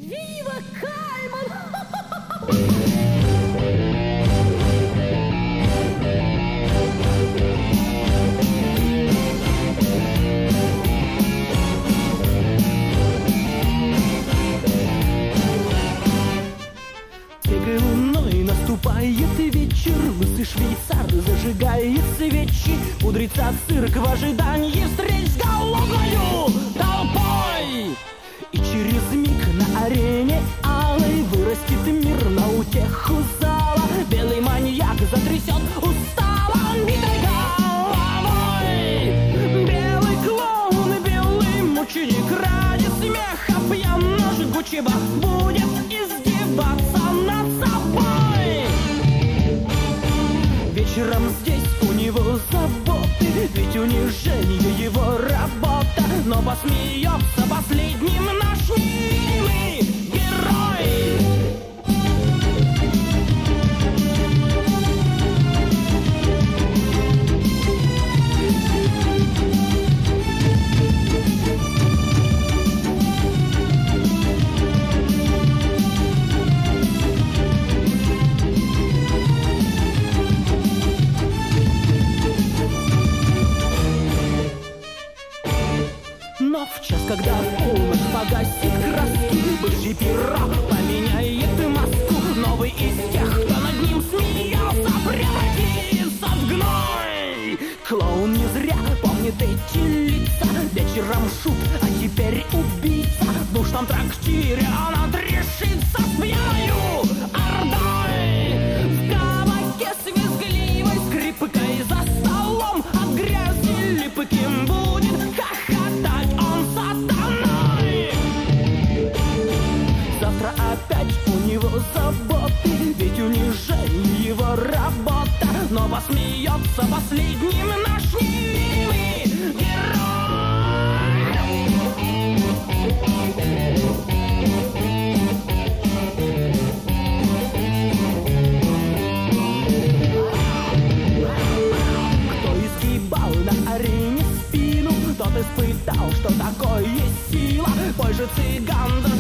Вива Кайман! Тихой луной наступает вечер, лысый швейцар зажигает свечи, пудрится цирк в ожидании встреч с голодною толпой. И через миг на арене алой вырастет мир на утеху зала. Белый маньяк затрясет устало битой головой. Белый клоун, белый мученик ради смеха пьяно-жгучего будет издеваться над собой. Вечером здесь у него заботы, ведь унижение его работа. Но посмеется последним наш милый герой. Но в час, когда полночь погасит краски, бывший пирог поменяет маску. Новый из тех, кто над ним смеялся, превратится в гной. Клоун не зря помнит эти лица. Вечером шут, а теперь убийца. В душном трактире он отрешится с пьяною ордой. В кабаке с визгливой скрипкой за столом от грязи липким будет хохотать он сатаной. Завтра опять у него заботы, ведь унижение его работа. Но посмеется последним наш милый герой. Кто изгибал на арене спину, тот испытал, что такое сила. Бой же цыган